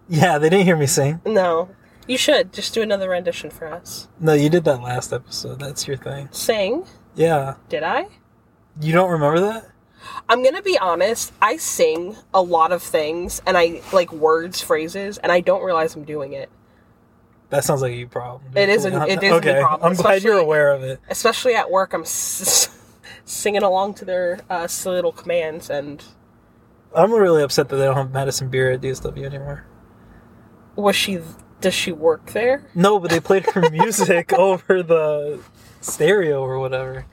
Yeah, they didn't hear me sing. No. You should. Just do another rendition for us. No, you did that last episode. That's your thing. Sing? Yeah. Did I? You don't remember that? I'm gonna be honest, I sing a lot of things, and I, like, words, phrases, and I don't realize I'm doing it. That sounds like a you problem. It is a me problem. I'm glad you're aware of it. Especially at work, I'm singing along to their silly little commands, and... I'm really upset that they don't have Madison Beer at DSW anymore. Does she work there? No, but they played her music over the stereo or whatever.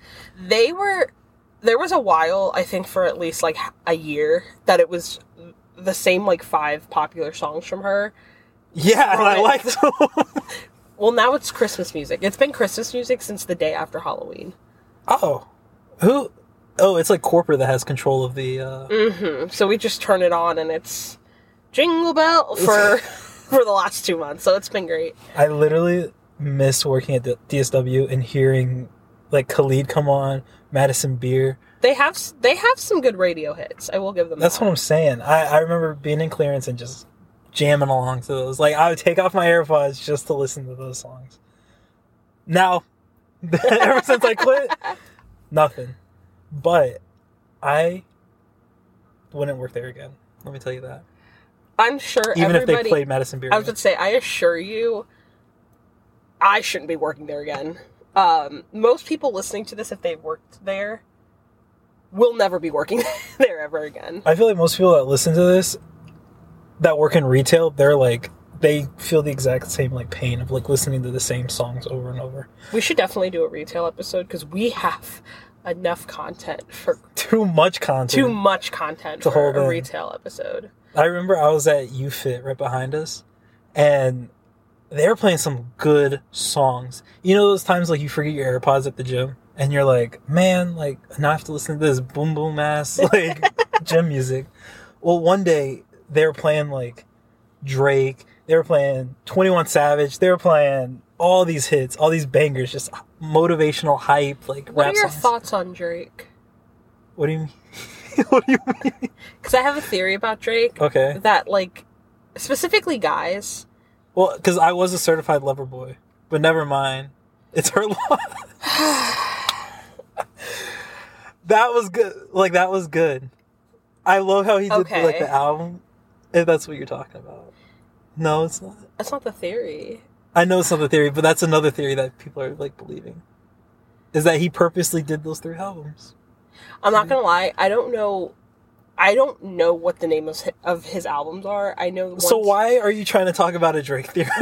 There was a while, I think for at least like a year, that it was the same like 5 popular songs from her. Yeah, and I liked them. Well, now it's Christmas music. It's been Christmas music since the day after Halloween. Oh. Who? Oh, it's like corporate that has control of the... Mm-hmm. So we just turn it on and it's Jingle Bell for the last 2 months. So it's been great. I literally miss working at the DSW and hearing like Khalid come on, Madison Beer. They have some good radio hits. I will give them That's that. what I'm saying. I remember being in clearance and just jamming along to those. Like, I would take off my AirPods just to listen to those songs. Now, ever since I quit, nothing. But I wouldn't work there again. Let me tell you that. I'm sure Even if they played Madison Beer. I was going to say, I assure you, I shouldn't be working there again. Most people listening to this, if they've worked there, will never be working there ever again. I feel like most people that listen to this, that work in retail, they're like, they feel the exact same like pain of like listening to the same songs over and over. We should definitely do a retail episode because we have enough content for too much content to hold a retail episode. I remember I was at UFIT right behind us, and they were playing some good songs. You know those times like you forget your AirPods at the gym, and you're like, man, like now I have to listen to this boom boom ass like gym music. Well, one day they were playing like Drake, they were playing 21 Savage, they were playing all these hits, all these bangers, just motivational hype, like rap songs. What are your thoughts on Drake? What do you mean? What do you mean? Because I have a theory about Drake. Okay. That, like, specifically guys. Well, because I was a certified lover boy. But never mind. It's her loss. That was good. Like, that was good. I love how he did, like, the album. If that's what you're talking about. No, it's not. That's not the theory. I know it's not the theory, but that's another theory that people are, like, believing. Is that he purposely did those 3 albums. I'm not gonna lie, I don't know what the name of his albums are. I know. So why are you trying to talk about a Drake theory?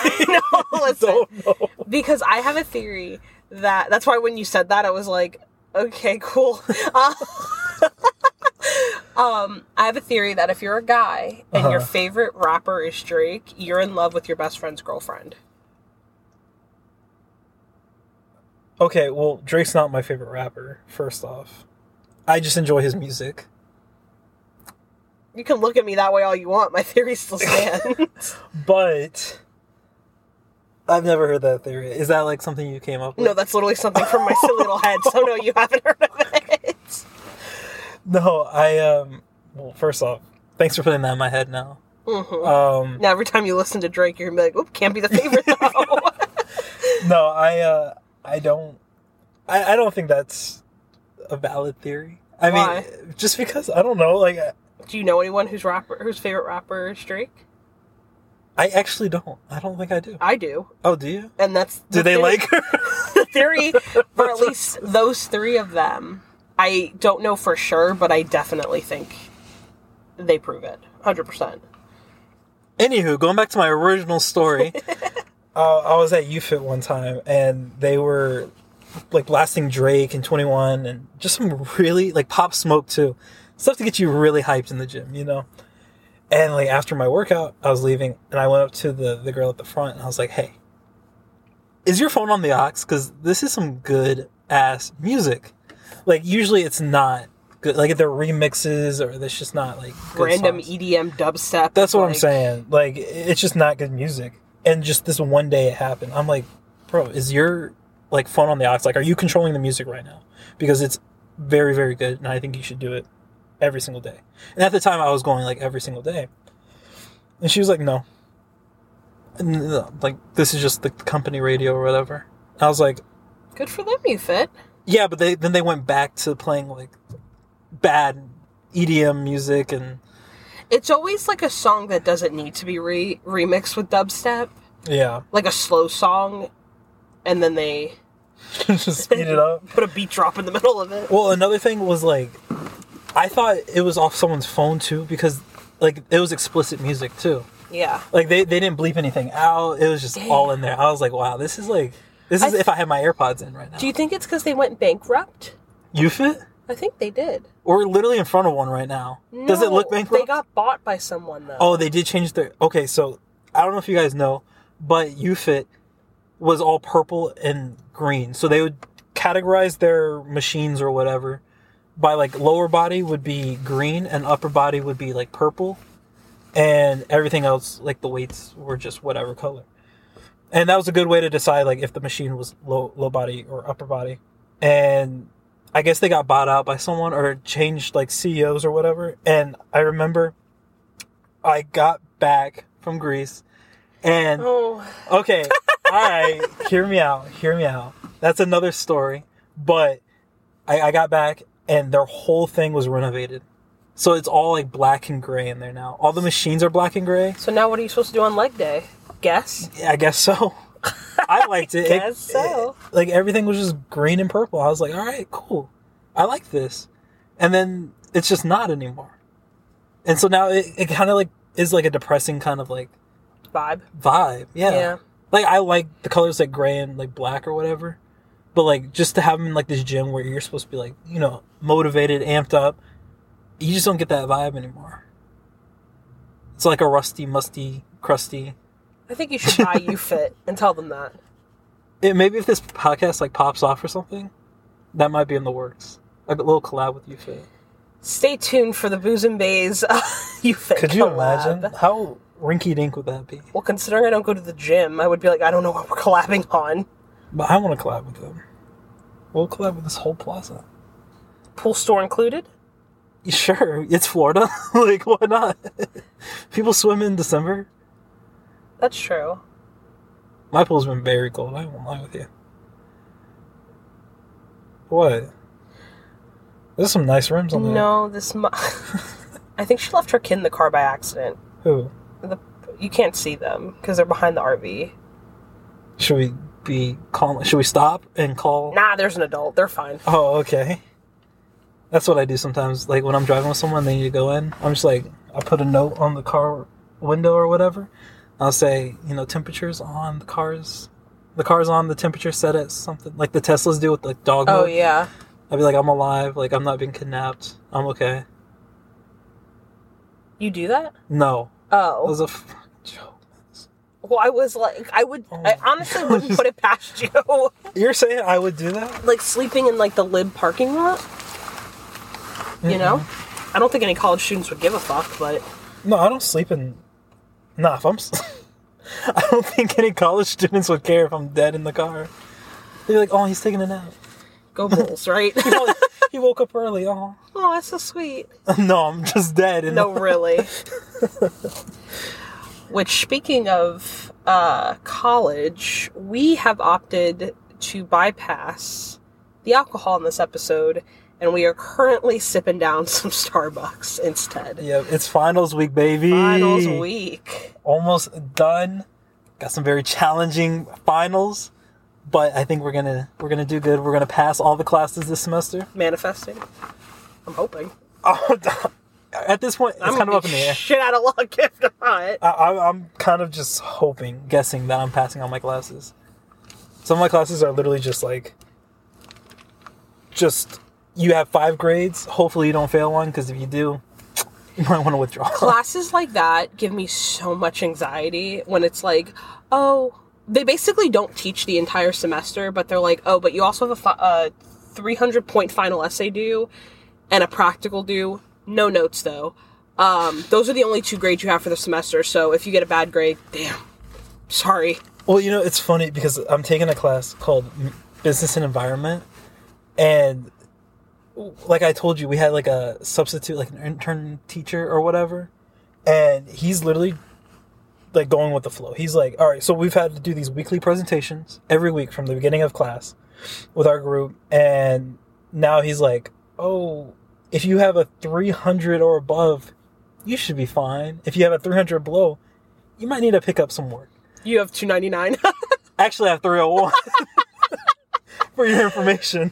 Because I have a theory that's why when you said that, I was like, okay, cool. I have a theory that if you're a guy and your favorite rapper is Drake, you're in love with your best friend's girlfriend. Okay, well, Drake's not my favorite rapper, first off. I just enjoy his music. You can look at me that way all you want. My theory still stands. But I've never heard that theory. Is that like something you came up with? No, that's literally something from my silly little head. So no, you haven't heard of it. No, well, first off, thanks for putting that in my head now. Mm-hmm. Now every time you listen to Drake, you're gonna be like, "Oop, can't be the favorite though." No, I don't think that's a valid theory. I Why? mean, just because I don't know. Like, do you know anyone whose favorite rapper is Drake? I actually don't. I don't think I do. I do. Oh, do you? And that's do they like her? The theory for at least those 3 of them. I don't know for sure, but I definitely think they prove it 100%. Anywho, going back to my original story, I was at UFIT one time, and they were like blasting Drake and 21 and just some really like Pop Smoke too. Stuff to get you really hyped in the gym, you know? And like after my workout, I was leaving and I went up to the girl at the front and I was like, hey, is your phone on the aux? Because this is some good ass music. Like usually it's not good. Like if they're remixes or there's just not like good random songs. EDM dubstep. That's what I'm saying. Like it's just not good music. And just this one day it happened. I'm like, bro, is your like phone on the aux? Like, are you controlling the music right now? Because it's very, very good, and I think you should do it every single day. And at the time, I was going like every single day. And she was like, no. No, like, this is just the company radio or whatever. I was like, good for them, you fit. yeah, but then they went back to playing, like, bad EDM music, and it's always like a song that doesn't need to be remixed with dubstep. Yeah. Like a slow song, and then they just speed it up. Put a beat drop in the middle of it. Well, another thing was, like, I thought it was off someone's phone, too, because, like, it was explicit music, too. Yeah. Like, they didn't bleep anything out. It was just all in there. I was like, wow, this is if I had my AirPods in right now. Do you think it's because they went bankrupt? UFIT? I think they did. We're literally in front of one right now. No, does it look bankrupt? They got bought by someone, though. Oh, they did change their... Okay, so, I don't know if you guys know, but UFIT was all purple and green. So they would categorize their machines or whatever by, like, lower body would be green and upper body would be, like, purple. And everything else, like, the weights were just whatever color. And that was a good way to decide, like, if the machine was low body or upper body. And I guess they got bought out by someone or changed, like, CEOs or whatever. And I remember I got back from Greece and... Oh. Okay, alright, hear me out. That's another story. But I got back and their whole thing was renovated. So it's all, like, black and gray in there now. All the machines are black and gray. So now what are you supposed to do on leg day? Guess? Yeah, I guess so. I liked it. Guess so. Like, everything was just green and purple. I was like, alright, cool. I like this. And then it's just not anymore. And so now it kind of, like, is, like, a depressing kind of, like... Vibe, yeah. Like, I like the colors, like, gray and, like, black or whatever. But, like, just to have them in, like, this gym where you're supposed to be, like, you know, motivated, amped up. You just don't get that vibe anymore. It's like a rusty, musty, crusty. I think you should buy UFIT and tell them that. Maybe if this podcast, like, pops off or something, that might be in the works. Like a little collab with UFIT. Stay tuned for the Booze and Bays UFIT Could you collab. imagine? How rinky-dink would that be? Well, considering I don't go to the gym, I would be like, I don't know what we're collabing on. But I want to collab with them. We'll collab with this whole plaza. Pool store included? Sure, it's Florida. Like, why not? People swim in December. That's true. My pool's been very cold. I won't lie with you. What? There's some nice rims on there. No, I think she left her kid in the car by accident. Who? You can't see them because they're behind the RV. Should we be calling? Should we stop and call? Nah, there's an adult. They're fine. Oh, okay. That's what I do sometimes. Like, when I'm driving with someone, they need to go in. I'm just like, I put a note on the car window or whatever. I'll say, you know, temperatures on the cars. The car's on, the temperature set at something. Like the Teslas do with, like, dog mode. Oh, yeah. I'd be like, I'm alive. Like, I'm not being kidnapped. I'm okay. You do that? No. Oh. It was a joke. Well, I was like, I honestly wouldn't put it past you. You're saying I would do that? Like, sleeping in, like, the lib parking lot? You know? I don't think any college students would give a fuck, but... No, I don't sleep in... Nah, if I'm... I don't think any college students would care if I'm dead in the car. They'd be like, oh, he's taking a nap. Go Bulls, right? He woke up early, oh. Oh, that's so sweet. No, I'm just dead. No, really. Which, speaking of college, we have opted to bypass the alcohol in this episode, and we are currently sipping down some Starbucks instead. Yeah, it's finals week, baby. Finals week. Almost done. Got some very challenging finals, but I think we're gonna do good. We're gonna pass all the classes this semester. Manifesting. I'm hoping. Oh, at this point, it's kind of up in the air. Shit out of luck if not. I'm kind of just guessing that I'm passing all my classes. Some of my classes are literally just like, you have 5 grades. Hopefully you don't fail one, because if you do, you might want to withdraw. Classes like that give me so much anxiety when it's like, oh, they basically don't teach the entire semester, but they're like, oh, but you also have a 300-point final essay due and a practical due. No notes, though. Those are the only 2 grades you have for the semester, so if you get a bad grade, damn, sorry. Well, you know, it's funny because I'm taking a class called Business and Environment, and like I told you, we had like a substitute, like an intern teacher or whatever, and he's literally like going with the flow. He's like, all right, so we've had to do these weekly presentations every week from the beginning of class with our group. And now he's like, oh, if you have a 300 or above, you should be fine. If you have a 300 below, you might need to pick up some work. You have 299. Actually, I have 301 for your information.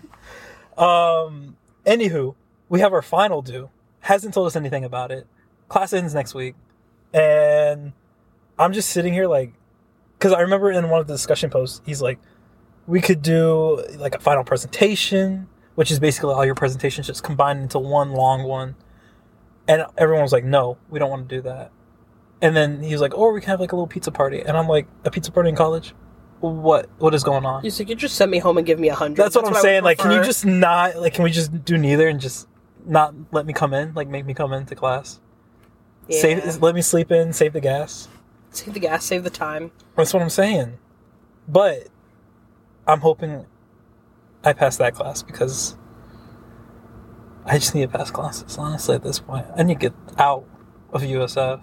Anywho, we have our final due. Hasn't told us anything about it. Class ends next week. And I'm just sitting here like, because I remember in one of the discussion posts, he's like, we could do like a final presentation, which is basically all your presentations just combined into one long one. And everyone was like, no, we don't want to do that. And then he was like, or we can have like a little pizza party. And I'm like, a pizza party in college? What is going on? He's like, you just send me home and give me 100. That's what I'm saying. Like, can you just not, like, can we just do neither and just not let me come in? Like, make me come into class? Yeah. Let me sleep in, save the gas. Save the gas, save the time. That's what I'm saying. But I'm hoping I pass that class because I just need to pass classes, honestly, at this point. I need to get out of USF.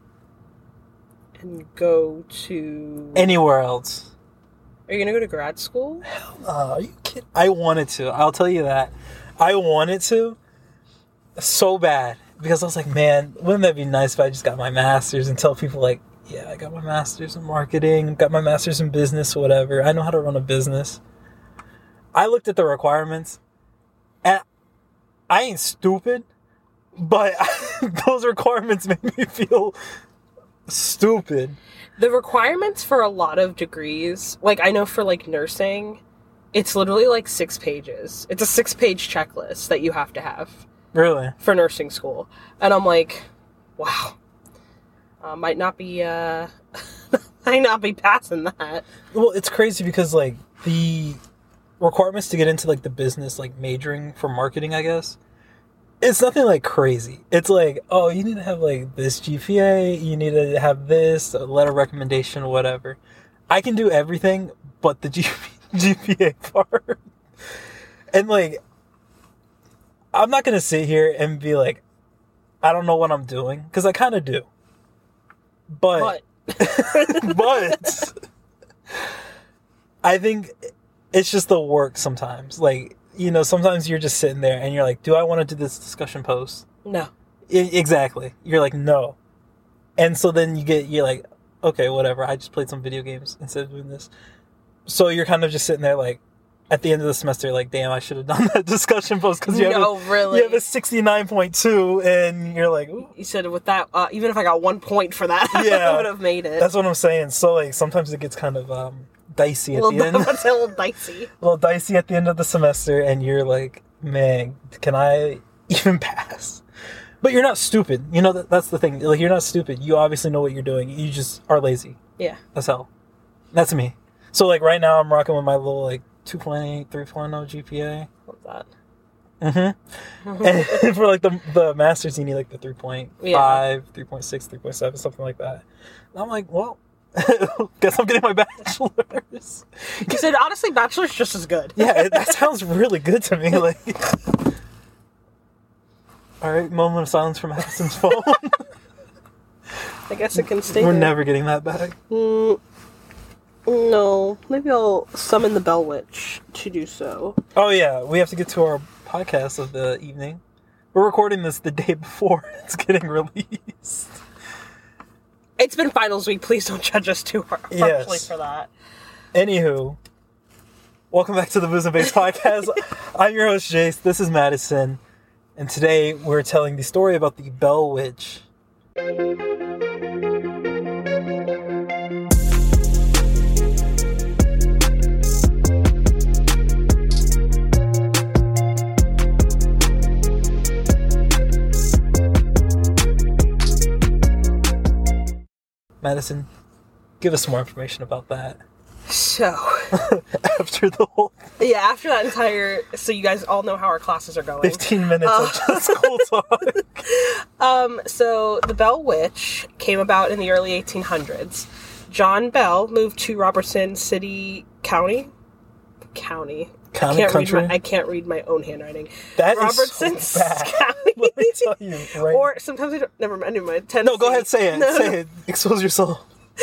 And go to... anywhere else. Are you going to go to grad school? Hell no. Are you kidding? I wanted to. I'll tell you that. I wanted to so bad. Because I was like, man, wouldn't that be nice if I just got my master's and tell people like, yeah, I got my master's in marketing, got my master's in business, whatever. I know how to run a business. I looked at the requirements and I ain't stupid, but those requirements made me feel stupid. The requirements for a lot of degrees, like I know for like nursing, it's literally like 6 pages. It's a 6-page checklist that you have to have. Really? For nursing school. And I'm like, wow. Might not be passing that. Well, it's crazy because like the requirements to get into like the business, like majoring for marketing, I guess, it's nothing like crazy. It's like, oh, you need to have like this GPA, you need to have this, a letter of recommendation, whatever. I can do everything but the GPA part. And like, I'm not going to sit here and be like, I don't know what I'm doing, because I kind of do. But I think it's just the work sometimes. Like, you know, sometimes you're just sitting there and you're like, do I want to do this discussion post? No. Exactly. You're like, no. And so then you're like, okay, whatever. I just played some video games instead of doing this. So you're kind of just sitting there like, at the end of the semester, like, damn, I should have done that discussion post because you have a 69.2 and you're like, ooh. You said with that, even if I got 1 point for that, yeah, I would have made it. That's what I'm saying. So like sometimes it gets kind of dicey at the end. It's a little dicey. A little dicey at the end of the semester, and you're like, man, can I even pass? But you're not stupid. You know, that's the thing. Like, you're not stupid. You obviously know what you're doing. You just are lazy. Yeah. That's hell. That's me. So like right now I'm rocking with my little like 2.8, 3.0 GPA. What's that? Mm-hmm. And for like the masters, you need like the 3.5, 3.6, 3.7, something like that. And I'm like, well, guess I'm getting my bachelor's. You said, honestly, bachelor's just as good. Yeah, that sounds really good to me. Like, all right, moment of silence from Madison's phone. I guess it can stay We're there. never getting that back. No, maybe I'll summon the Bell Witch to do so. Oh yeah, we have to get to our podcast of the evening. We're recording this the day before it's getting released. It's been finals week. Please don't judge us too harshly for that. Anywho, welcome back to the Booze and Base podcast. I'm your host, Jace. This is Madison. And today we're telling the story about the Bell Witch. Madison, give us some more information about that. So, after the whole... Yeah, after that entire... So you guys all know how our classes are going. 15 minutes of just school talk. So the Bell Witch came about in the early 1800s. John Bell moved to Robertson City County. I can't read my own handwriting. That Robertson is so bad. County. Let me tell you, right? Or sometimes I don't... Never mind. No, go ahead, say it. Say it. Expose yourself.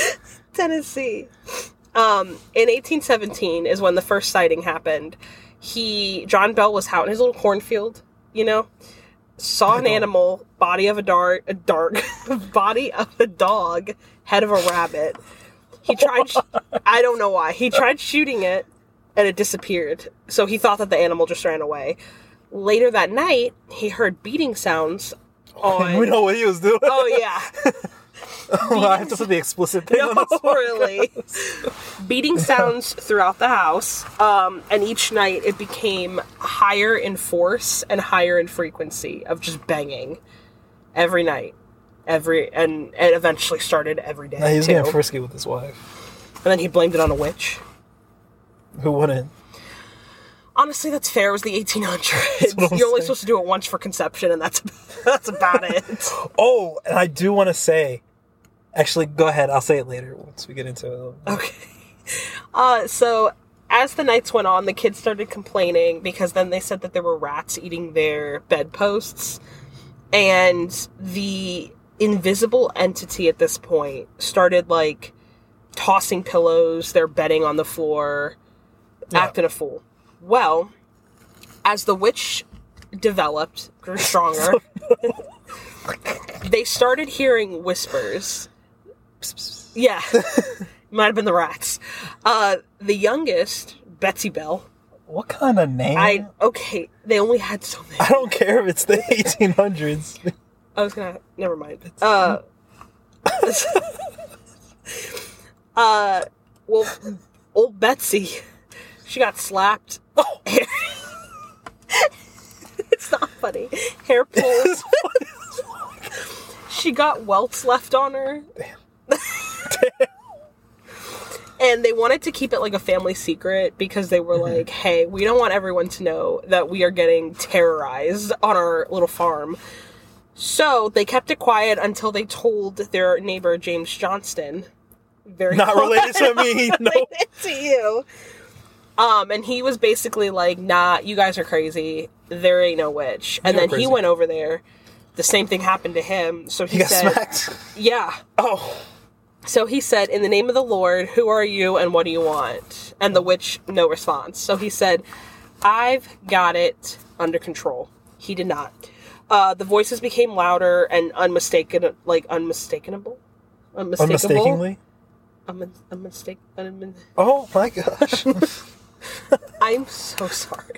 Tennessee. In 1817 is when the first sighting happened. John Bell was out in his little cornfield, saw an animal, body of a body of a dog, head of a rabbit. He tried, I don't know why, he tried shooting it, and it disappeared. So he thought that the animal just ran away. Later that night, he heard beating sounds on... We know what he was doing. Oh, yeah. I have to put the explicit thing on this one. Really. Beating sounds throughout the house, and each night it became higher in force and higher in frequency of just banging every night. And it eventually started every day. Nah, he's getting frisky with his wife. And then he blamed it on a witch. Who wouldn't? Honestly, that's fair. It was the 1800s. You're only supposed to do it once for conception, and that's about it. Oh, and I do want to say... Actually, go ahead. I'll say it later once we get into it. Okay. So, as the nights went on, the kids started complaining because then they said that there were rats eating their bedposts. And the invisible entity at this point started, tossing pillows, they're bedding on the floor, acting a fool. Well, as the witch developed, grew stronger, they started hearing whispers. Yeah. Might have been the rats. The youngest, Betsy Bell. What kind of name? They only had so many. I don't care if it's the 1800s. Never mind. Old Betsy, she got slapped. Oh. It's not funny. Hair pulled. She got welts left on her. Damn. And they wanted to keep it like a family secret because they were like, hey, we don't want everyone to know that we are getting terrorized on our little farm. So they kept it quiet until they told their neighbor, James Johnston. Not related to me, no. Related to you. And he was basically like, nah, you guys are crazy. There ain't no witch. And then he went over there. The same thing happened to him. So he said, smacked? Yeah. Oh. So he said, in the name of the Lord, who are you and what do you want? And the witch, no response. So he said, I've got it under control. He did not. The voices became louder and unmistakable. Unmistakably? Oh my gosh. I'm so sorry.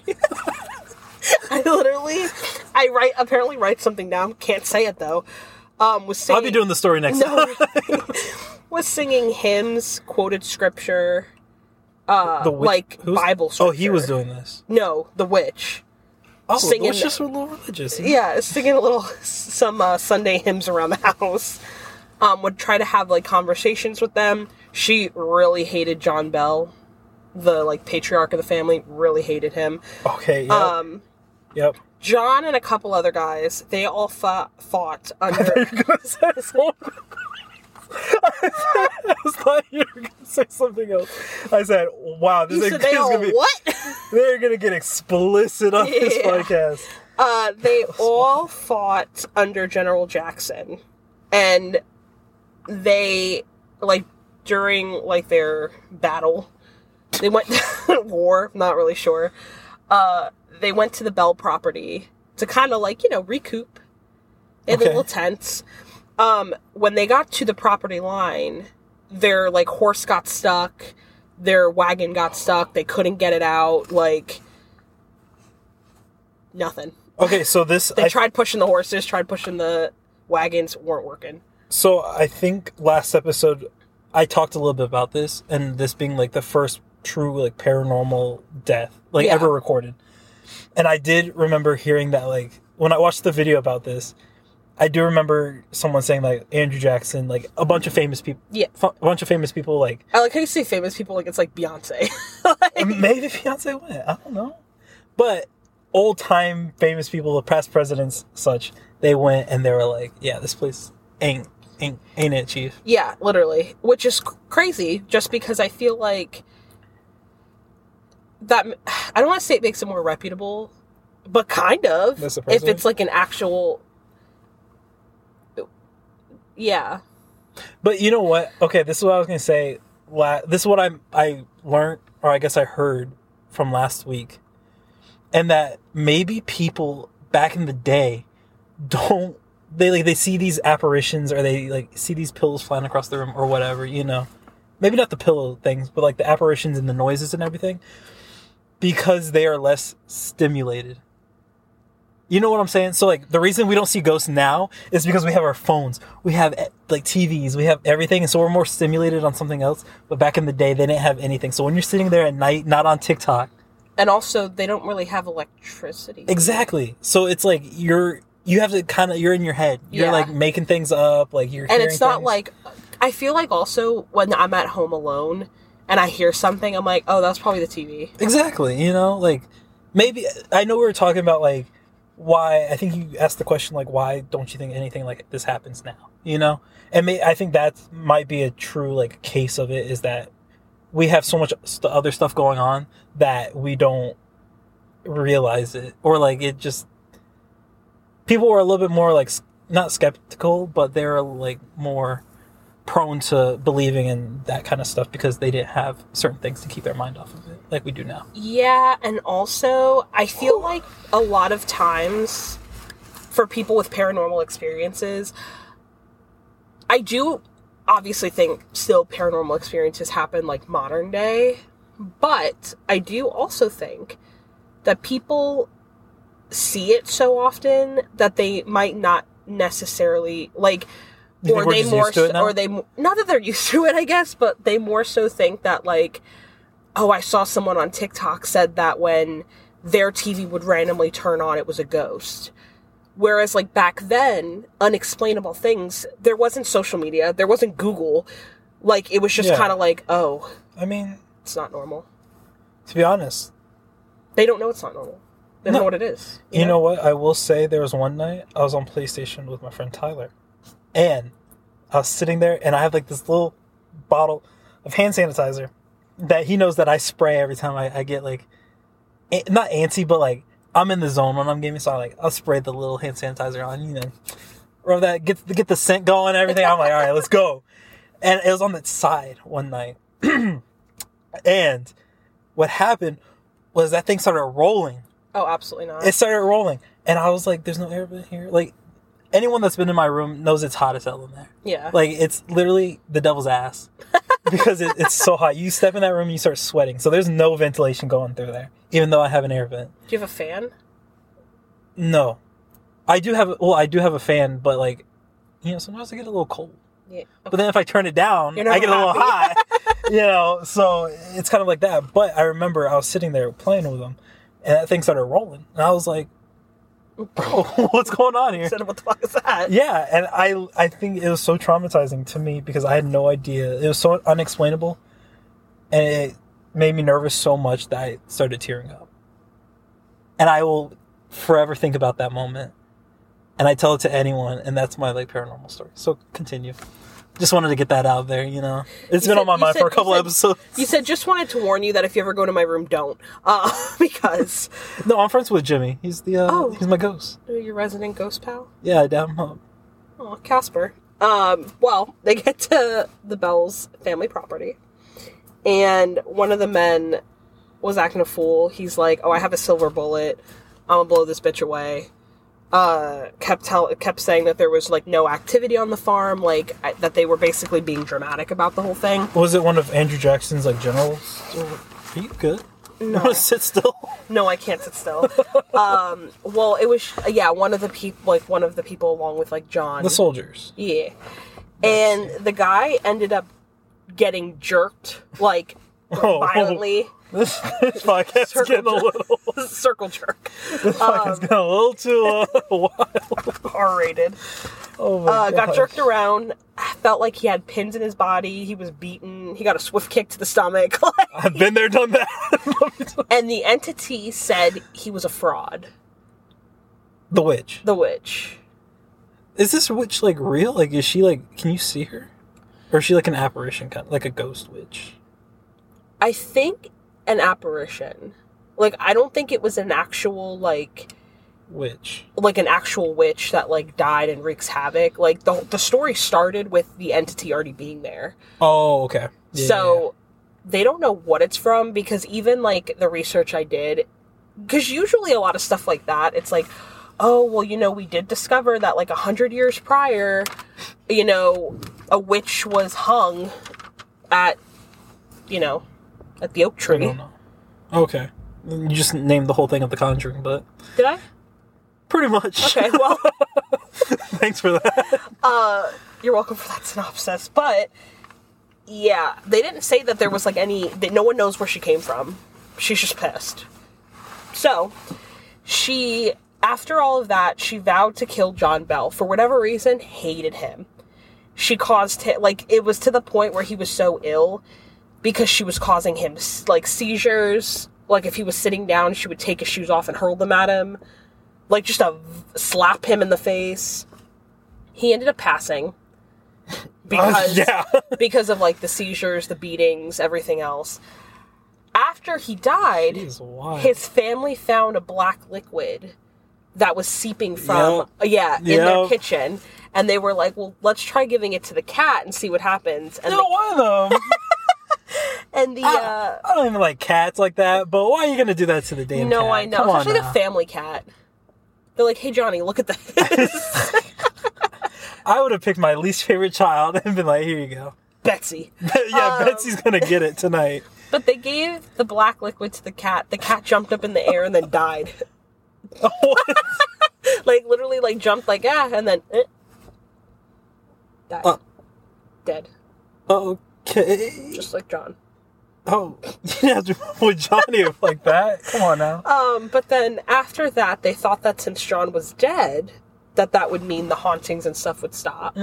I apparently write something down. Can't say it though. Was singing, I'll be doing the story next time. Was singing hymns, quoted scripture, Bible scripture. Oh, he was doing this. No, the witch. Oh, singing, the witch just a little religious. Yeah, singing some Sunday hymns around the house. Would try to have conversations with them. She really hated John Bell, the patriarch of the family. Really hated him. Okay. Yep. Yep. John and a couple other guys, they all fought under... I thought you were going to say something else. I said, wow, this is going to be... What? They're going to get explicit on this podcast. They all fought under General Jackson. And they, during, their battle, they went to war, not really sure. They went to the Bell property to kind of recoup in the little tents. When they got to the property line, their horse got stuck, their wagon got stuck, they couldn't get it out, nothing. Okay, so this... They tried pushing the horses, tried pushing the wagons, weren't working. So I think last episode I talked a little bit about this, and this being the first true paranormal death ever recorded. And I did remember hearing that when I watched the video about this, I do remember someone saying Andrew Jackson, a bunch of famous people. Yeah. A bunch of famous people I like how you say famous people it's Beyonce. Maybe Beyonce went. I don't know. But old time famous people, past presidents, such, they went and they were yeah, this place ain't it, chief? Yeah, literally. Which is crazy, just because I feel that, I don't want to say it makes it more reputable, but kind of. If it's an actual... Yeah. But you know what? Okay, this is what I was gonna say. This is what I learned, or I guess I heard from last week, and that maybe people back in the day don't they see these apparitions, or they like see these pillows flying across the room or whatever, you know. Maybe not the pillow things, but like the apparitions and the noises and everything, because they are less stimulated. You know what I'm saying? So like the reason we don't see ghosts now is because we have our phones, we have like TVs, we have everything, and so we're more stimulated on something else. But back in the day, they didn't have anything. So when you're sitting there at night, not on TikTok, and also they don't really have electricity. Exactly. So it's like you have to kind of, you're in your head. You're like making things up, like you're. And it's not things. like, I feel like also when I'm at home alone and I hear something, I'm like, oh, that's probably the TV. Exactly. You know, like maybe I know we were talking about like. Why, I think you asked the question, like, why don't you think anything like this happens now? You know? And I think that might be a true, like, case of it, is that we have so much other stuff going on that we don't realize it. Or, like, it just... People were a little bit more, like, not skeptical, but they're, like, more prone to believing in that kind of stuff because they didn't have certain things to keep their mind off of it, like we do now. Yeah, and also, I feel like a lot of times, for people with paranormal experiences, I do obviously think still paranormal experiences happen, like, modern day, but I do also think that people see it so often that they might not necessarily, like... Or they more, or they, not that they're used to it, I guess, but they more so think that, like, oh, I saw someone on TikTok said that when their TV would randomly turn on, it was a ghost. Whereas, like, back then, unexplainable things, there wasn't social media, there wasn't Google. Like, it was just kind of like, oh. I mean... It's not normal. To be honest. They don't know it's not normal. They don't know what it is. You know what? I will say there was one night, I was on PlayStation with my friend Tyler. And I was sitting there, and I have, like, this little bottle of hand sanitizer that he knows that I spray every time I get, like, not antsy, but, like, I'm in the zone when I'm gaming, so I'll spray the little hand sanitizer on, you know, rub that, get the scent going and everything. I'm like, all right, let's go. And it was on that side one night. And what happened was that thing started rolling. Oh, absolutely not. It started rolling. And I was like, there's no air vent here. Like, anyone that's been in my room knows it's hot as hell in there. Yeah. Like, it's literally the devil's ass. Because it's so hot. You step in that room and you start sweating. So there's no ventilation going through there. Even though I have an air vent. Do you have a fan? No. I do have a fan, but, like, you know, sometimes I get a little cold. Yeah. Okay. But then if I turn it down, I get a little hot. You know, so it's kind of like that. But I remember I was sitting there playing with them, and that thing started rolling. And I was like, bro, what's going on here? What the fuck is that? Yeah, and I think it was so traumatizing to me because I had no idea. It was so unexplainable, and it made me nervous so much that I started tearing up. And I will forever think about that moment. And I tell it to anyone, and that's my, like, paranormal story. So continue. Just wanted to get that out there, you know. It's been on my mind for a couple episodes. You said, just wanted to warn you that if you ever go to my room, don't. Because... No, I'm friends with Jimmy. He's he's my ghost. Your resident ghost pal? Yeah, I dab him up. Oh, Casper. Well, they get to the Bells family property. And one of the men was acting a fool. He's like, oh, I have a silver bullet. I'm gonna blow this bitch away. Kept saying that there was, like, no activity on the farm, like, that they were basically being dramatic about the whole thing. Was it one of Andrew Jackson's, like, generals? Are you good? No. You want to sit still? No, I can't sit still. Well, it was, one of the people along with, like, John. The soldiers. Yeah. And the guy ended up getting jerked, like, violently. This podcast is getting a little... Circle jerk. This podcast is getting a little too wild. R-rated. Oh my God. Got jerked around. Felt like he had pins in his body. He was beaten. He got a swift kick to the stomach. I've been there, done that. And the entity said he was a fraud. The witch. The witch. Is this witch, like, real? Like, is she, like... Can you see her? Or is she, like, an apparition, kind of, like a ghost witch? I think... an apparition. Like, I don't think it was an actual, like, witch? Like an actual witch that like died and wreaks havoc. Like the story started with the entity already being there. Oh, okay. Yeah, so they don't know what it's from, because even like the research I did, because usually a lot of stuff like that, it's like, oh, well, you know, we did discover that like 100 years prior, you know, a witch was hung at, you know, at the oak tree. I don't know. Okay. You just named the whole thing of The Conjuring, but... Did I? Pretty much. Okay, well... Thanks for that. You're welcome for that synopsis. But, yeah, they didn't say that there was, like, any... that no one knows where she came from. She's just pissed. So, she... After all of that, she vowed to kill John Bell. For whatever reason, hated him. She caused him... Like, it was to the point where he was so ill... because she was causing him, like, seizures. Like, if he was sitting down, she would take his shoes off and hurl them at him. Like, just to slap him in the face. He ended up passing. Because, because of, like, the seizures, the beatings, everything else. After he died, his family found a black liquid that was seeping from, in their kitchen. And they were like, well, let's try giving it to the cat and see what happens. And why though? And the I don't even like cats like that, but why are you gonna do that to the damn cat? No, I know. Especially the family cat. They're like, hey Johnny, look at this. I would have picked my least favorite child and been like, here you go. Betsy. Betsy's gonna get it tonight. But they gave the black liquid to the cat. The cat jumped up in the air and then died. Like, literally, like, jumped like, and then died. Dead. Okay. Just like John. Oh, you didn't have to with Johnny like that. Come on now. But then after that, they thought that since John was dead, that would mean the hauntings and stuff would stop.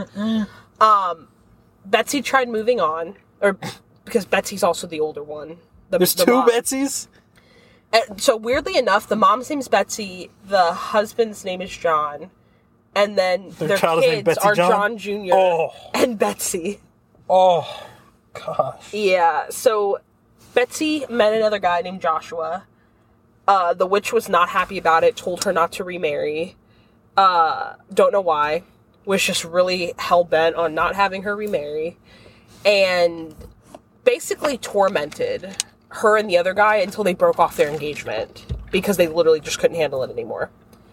Betsy tried moving on, or because Betsy's also the older one. There's two mom. Betsy's? And so weirdly enough, the mom's name's Betsy, the husband's name is John, and then their kids are John Jr. And Betsy. Oh, gosh. Yeah, so Betsy met another guy named Joshua. The witch was not happy about it, told her not to remarry. Don't know why. Was just really hell-bent on not having her remarry. And basically tormented her and the other guy until they broke off their engagement. Because they literally just couldn't handle it anymore.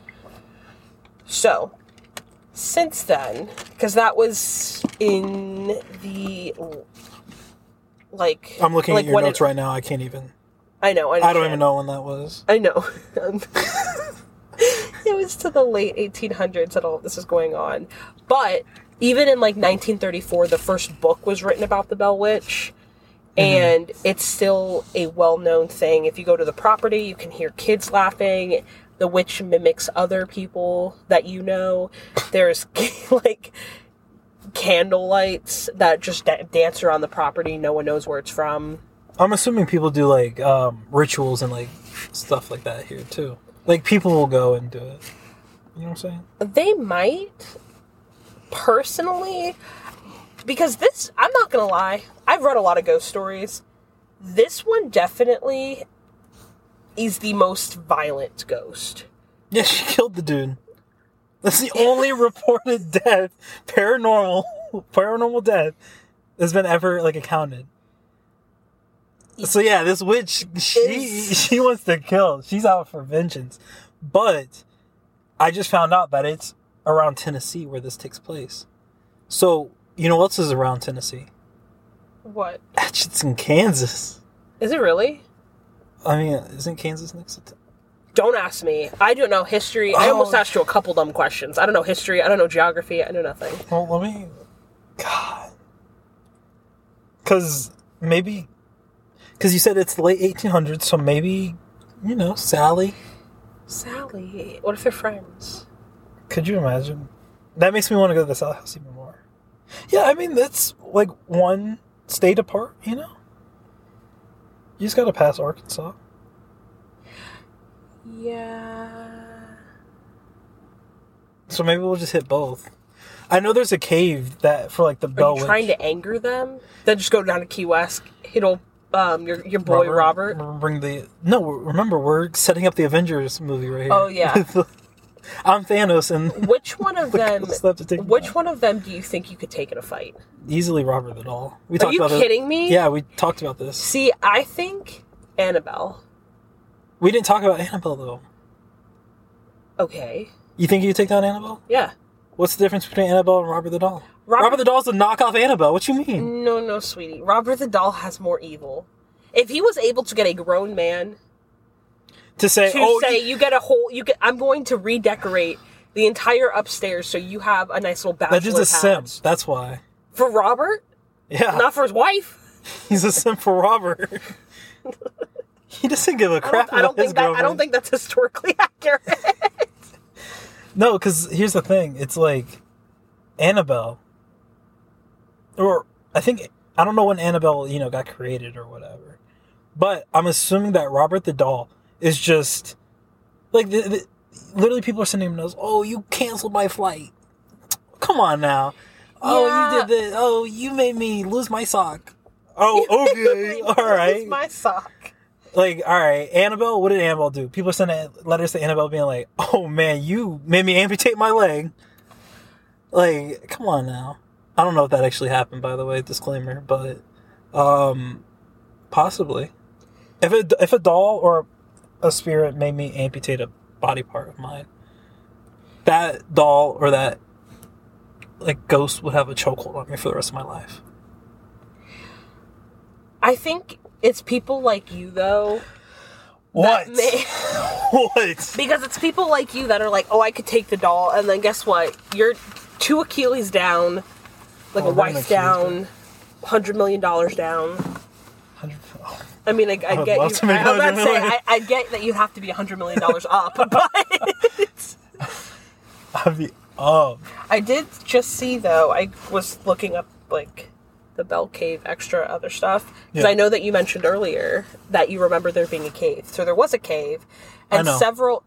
So, since then, because that was in the, like... I'm looking at your notes right now, I can't even... I know. I don't even know when that was. I know. It was to the late 1800s that all of this is going on. But even in, like, 1934, the first book was written about the Bell Witch. And it's still a well-known thing. If you go to the property, you can hear kids laughing. The witch mimics other people that you know. There's, like, candle lights that just dance around the property. No one knows where it's from. I'm assuming people do, like, rituals and, like, stuff like that here, too. Like, people will go and do it. You know what I'm saying? They might. Personally... Because this, I'm not gonna lie, I've read a lot of ghost stories. This one definitely is the most violent ghost. Yeah, she killed the dude. That's the only reported death, paranormal death, that's been ever, like, accounted. So yeah, this witch, she wants to kill. She's out for vengeance. But I just found out that it's around Tennessee where this takes place. So... You know what else is around Tennessee? What? It's in Kansas. Is it really? I mean, isn't Kansas next to Don't ask me. I don't know history. I almost asked you a couple dumb questions. I don't know history. I don't know geography. I know nothing. Well, let me... God. Because maybe... Because you said it's the late 1800s, so maybe, you know, Sally. Sally? What if they're friends? Could you imagine? That makes me want to go to the Sally house even more. Yeah, I mean, that's like one state apart, you know? You just gotta pass Arkansas. Yeah. So maybe we'll just hit both. I know there's a cave that, for like the Bell Witch. Are you trying to anger them? Then just go down to Key West, hit your boy Robert. Remember, we're setting up the Avengers movie right here. Oh, yeah. I'm Thanos, and Which one of them? ghosts have to take Which them one of them do you think you could take in a fight? easily Robert the Doll. We Are you kidding me? Yeah, we talked about this. See, I think Annabelle. We didn't talk about Annabelle though. Okay. You think you could take down Annabelle? Yeah. What's the difference between Annabelle and Robert the Doll? Robert the Doll's a knockoff Annabelle. What you mean? No, sweetie. Robert the Doll has more evil. If he was able to get a grown man To say, you get a whole, I'm going to redecorate the entire upstairs so you have a nice little bachelor that dude's a simp. pad. That's why. For Robert? Yeah. Not for his wife? He's a simp for Robert. He doesn't give a crap about his girlfriend. I don't think that's historically accurate. No, because here's the thing. It's like Annabelle, or I don't know when Annabelle, got created or whatever. But I'm assuming that Robert the Doll is just like literally people are sending him notes. Oh, you canceled my flight. Come on now. Oh, Yeah. you did this. Oh, you made me lose my sock. Oh, okay. All right. It's my sock. Like, all right, Annabelle, what did Annabelle do? People send letters to Annabelle being like, oh man, you made me amputate my leg. Like, come on now. I don't know if that actually happened, by the way, disclaimer, but possibly. If a doll or a spirit made me amputate a body part of mine, that doll or that ghost would have a chokehold on me for the rest of my life. I think it's people like you, though. What? What? Because it's people like you that are like, oh, I could take the doll, and then guess what? You're 2 Achilles down, like a wife down, $100 million down. I mean, I get you. I get that you have to be $100 million up, but I'd be up. I did just see, though. I was looking up the Bell Cave extra other stuff because I know that you mentioned earlier that you remember there being a cave. So there was a cave, and several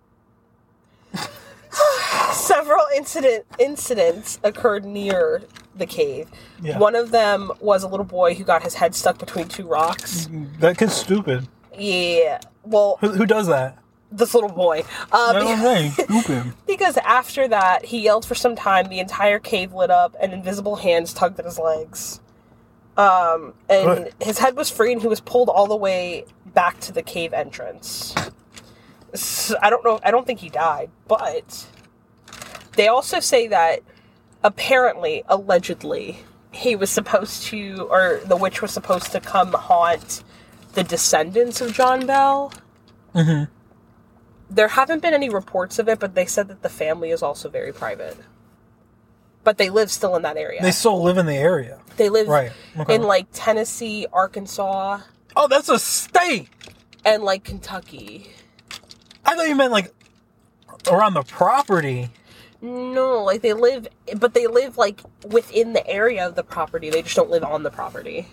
incidents occurred near the cave. Yeah. One of them was a little boy who got his head stuck between 2 rocks. That kid's stupid. Yeah. Well, Who does that? this little boy. Stupid. Because after that, he yelled for some time, the entire cave lit up, and invisible hands tugged at his legs. And his head was free, and he was pulled all the way back to the cave entrance. So, I don't think he died, but they also say that apparently, allegedly, he was supposed to, or the witch was supposed to come haunt the descendants of John Bell. Mm-hmm. There haven't been any reports of it, but they said that the family is also very private. But they live still in that area. They still live in the area. They live Okay. in Tennessee, Arkansas. Oh, that's a state! And Kentucky. I thought you meant around the property. No, they live within the area of the property. They just don't live on the property.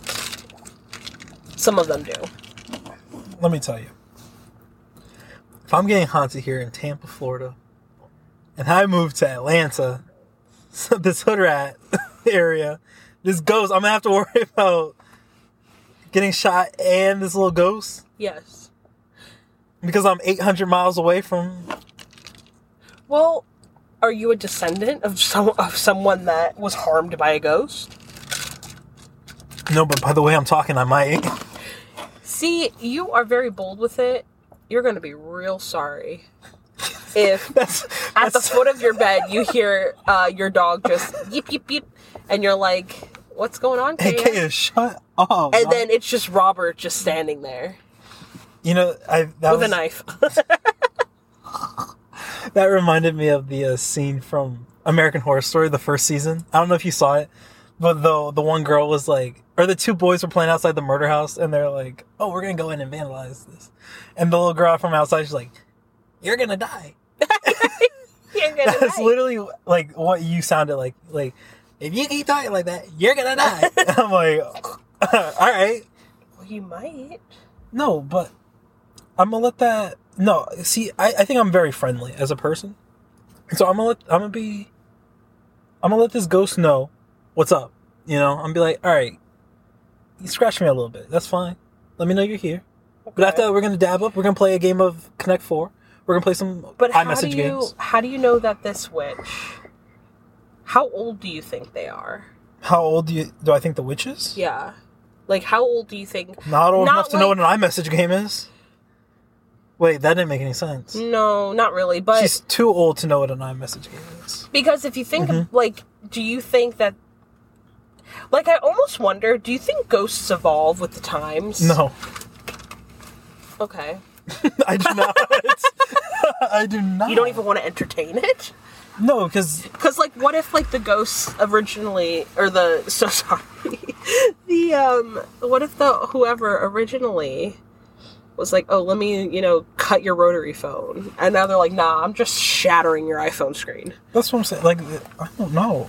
Some of them do. Let me tell you. If I'm getting haunted here in Tampa, Florida, and I move to Atlanta, so this hood rat area, this ghost, I'm going to have to worry about getting shot and this little ghost? Yes. Because I'm 800 miles away from... Well, are you a descendant of someone that was harmed by a ghost? No, but by the way I'm talking, I might. See, you are very bold with it. You're going to be real sorry if at the foot of your bed you hear your dog just yip, yip, yip, and you're like, what's going on, Kaya? Hey, Kaya, shut up. And then it's just Robert just standing there. With a knife. That reminded me of the scene from American Horror Story, the first season. I don't know if you saw it, but the one girl was like, or the 2 boys were playing outside the murder house, and they're like, oh, we're going to go in and vandalize this. And the little girl from outside, she's like, you're going to die. You're gonna That's die. literally what you sounded like. Like, if you keep talking like that, you're going to die. And I'm like, all right. Well, you might. No, but I'm going to let that... No, see, I think I'm very friendly as a person. So I'm going to let this ghost know what's up. I'm going to be like, all right, you scratch me a little bit. That's fine. Let me know you're here. Okay. But after that, we're going to dab up. We're going to play a game of Connect 4. We're We're gonna play some But iMessage games. how do you know that this witch? How old do you think they are? How old do I think the witch is? Yeah. Like, how old do you think? Not old enough to know what an iMessage game is. Wait, that didn't make any sense. No, not really. But she's too old to know what an iMessage game is. Because if you think, like, do you think that... Like, I almost wonder, do you think ghosts evolve with the times? No. Okay. I do not. I do not. You don't even want to entertain it? No, because... Because, like, what if, like, the ghosts originally... Or the... So sorry. The, what if the... Whoever originally was like, oh, let me, cut your rotary phone. And now they're like, nah, I'm just shattering your iPhone screen. That's what I'm saying. Like, I don't know.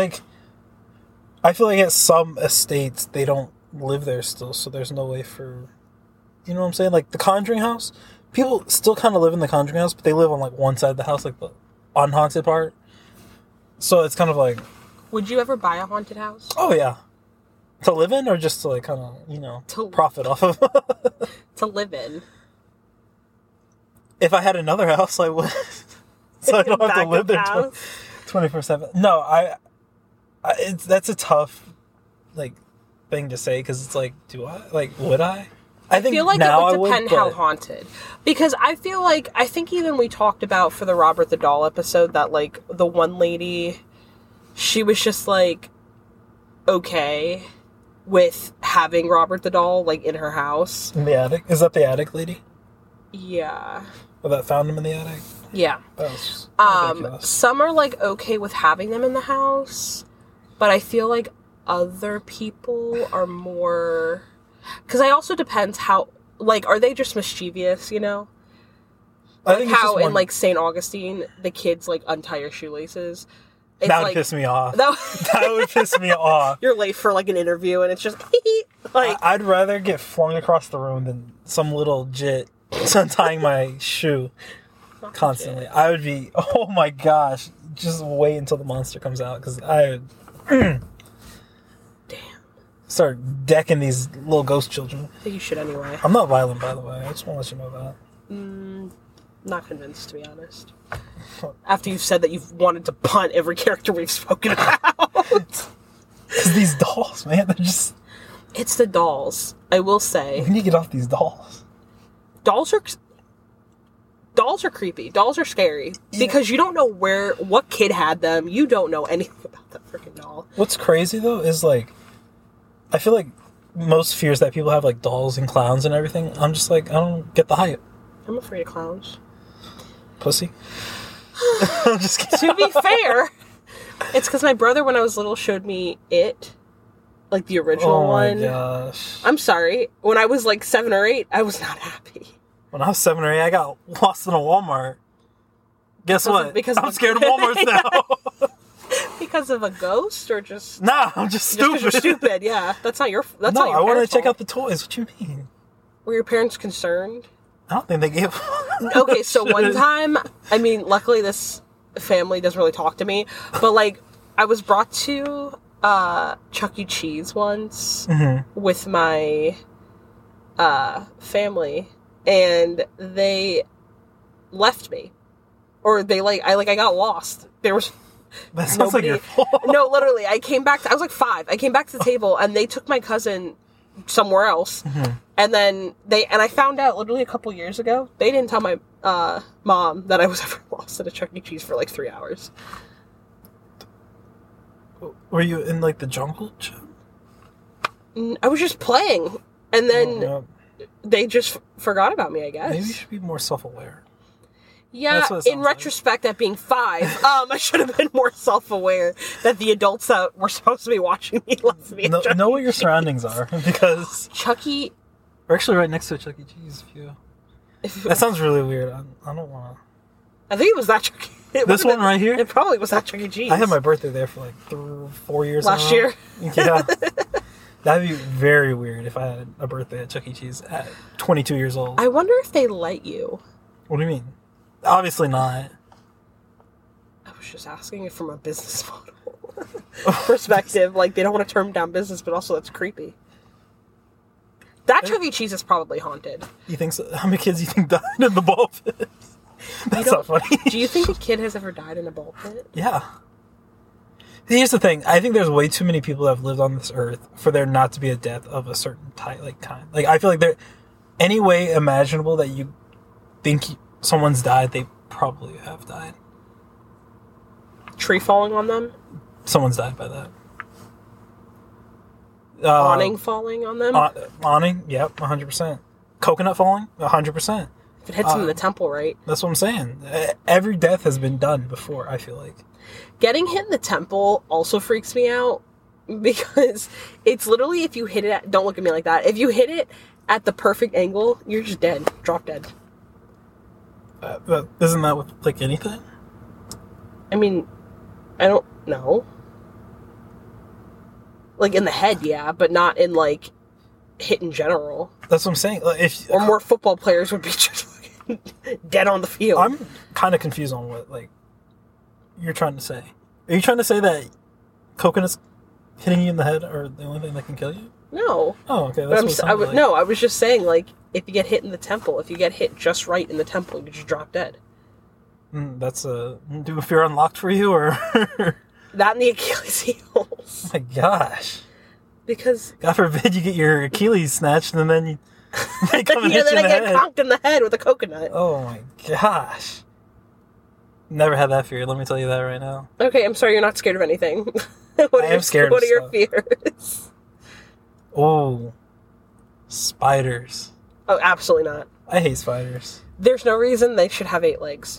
I feel like at some estates, they don't live there still, so there's no way for... You know what I'm saying? Like, the Conjuring house, people still kind of live in the Conjuring house, but they live on, like, one side of the house, like, the unhaunted part. So it's kind of like... Would you ever buy a haunted house? Oh, yeah. To live in, or just to, like, kind of, profit off of? To live in. If I had another house, I would. So I don't have to live there 24/7. No, that's a tough, like, thing to say, because it's like, do I? Like, would I? I feel like now it would depend how haunted. Because I think even we talked about for the Robert the Doll episode that, like, the one lady, she was just, like, okay with having Robert the Doll, like, in her house. In the attic? Is that the attic lady? Yeah. Or that found him in the attic? Yeah. That was ridiculous. Some are, like, okay with having them in the house, but I feel like other people are more... Because it also depends how... Like, are they just mischievous, I think how in, like, St. Augustine, the kids, like, untie your shoelaces. It's that would like, piss me off. That would piss me off. You're late for, like, an interview, and it's just... like I'd rather get flung across the room than some little jit untying my shoe constantly. I would be... Oh, my gosh. Just wait until the monster comes out, because I would... Damn. Start decking these little ghost children. I think you should anyway. I'm not violent, by the way. I just want to let you know that. Not convinced, to be honest. After you've said that you've wanted to punt every character we've spoken about. Because these dolls, man, they're just... It's the dolls, I will say. We need to get off these dolls. Dolls are creepy. Dolls are scary. Yeah. Because you don't know what kid had them. You don't know anything about that freaking doll. What's crazy, though, is, like... I feel like most fears that people have, like dolls and clowns and everything, I'm just like, I don't get the hype. I'm afraid of clowns. Pussy. I'm just kidding. To be fair, it's because my brother, when I was little, showed me It. Like the original one. Oh my gosh. I'm sorry. When I was like 7 or 8, I was not happy. When I was 7 or 8, I got lost in a Walmart. Guess what? I'm scared of Walmarts now. Because of a ghost, or just... Nah, I'm just stupid. Just 'cause you're stupid, yeah. That's not your fault. I wanted to check out the toys. What you mean? Were your parents concerned? I don't think they gave... Okay, so one time... I mean, luckily this family doesn't really talk to me, but, like, I was brought to Chuck E. Cheese once with my family, and they left me. Or they, I got lost. There was... That sounds like your fault. No, literally, I was like 5. I came back to the table, and they took my cousin somewhere else. And then I found out literally a couple years ago, they didn't tell my mom that I was ever lost at a Chuck E. Cheese for like 3 hours. Were you in, like, the jungle gym? I was just playing, and then they just forgot about me, I guess. Maybe you should be more self-aware. Yeah, in retrospect, at being 5, I should have been more self-aware that the adults that were supposed to be watching me left me. Know what your surroundings are, because Chucky. We're actually right next to a Chuck E. Cheese. That sounds really weird. I don't want to. I think it was that Chuck E. This one right here? It probably was that Chuck E. Cheese. I had my birthday there for like 4 years. Last year? Yeah. That'd be very weird if I had a birthday at Chuck E. Cheese at 22 years old. I wonder if they let you. What do you mean? Obviously not. I was just asking it from a business model perspective. Like, they don't want to turn down business, but also that's creepy. That Chuck E. Cheese is probably haunted. You think so? How many kids do you think died in the ball pit? That's not funny. Do you think a kid has ever died in a ball pit? Yeah. Here's the thing. I think there's way too many people that have lived on this earth for there not to be a death of a certain type, like kind. Like, I feel like there, any way imaginable that you think someone's died, they probably have died. Tree falling on them? Someone's died by that. Awning falling on them? Awning, yep, 100%. Coconut falling, 100%. If it hits them in the temple, right? That's what I'm saying. Every death has been done before, I feel like. Getting hit in the temple also freaks me out because it's literally if you hit it at, don't look at me like that. If you hit it at the perfect angle, you're just dead. Drop dead. Isn't that with, like, anything? I mean, I don't know. Like, in the head, yeah, but not in, like, hit in general. That's what I'm saying. Or more football players would be just dead on the field. I'm kind of confused on what, like, you're trying to say. Are you trying to say that coconuts hitting you in the head are the only thing that can kill you? No. Oh, okay. That's what it sounded like. No, I was just saying, like, if you get hit in the temple, if you get hit just right in the temple, you just drop dead. That's do fear unlocked for you, or? That and the Achilles heels. Oh my gosh. Because... God forbid you get your Achilles snatched and then they come and hit you in the head. Then I get conked in the head with a coconut. Oh my gosh. Never had that fear, let me tell you that right now. Okay, I'm sorry, you're not scared of anything. I am scared What of are your stuff. fears? Oh. Spiders. Oh, absolutely not. I hate spiders. There's no reason they should have 8 legs.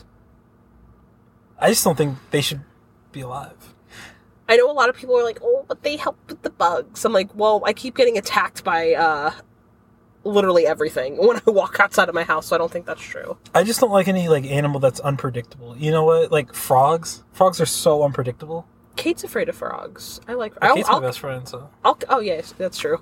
I just don't think they should be alive. I know a lot of people are like, oh, but they help with the bugs. I'm like, well, I keep getting attacked by literally everything when I walk outside of my house, so I don't think that's true. I just don't like any, like, animal that's unpredictable. You know what? Like, frogs. Frogs are so unpredictable. Kate's afraid of frogs. I like... Kate's my best friend, so... oh, yes, that's true.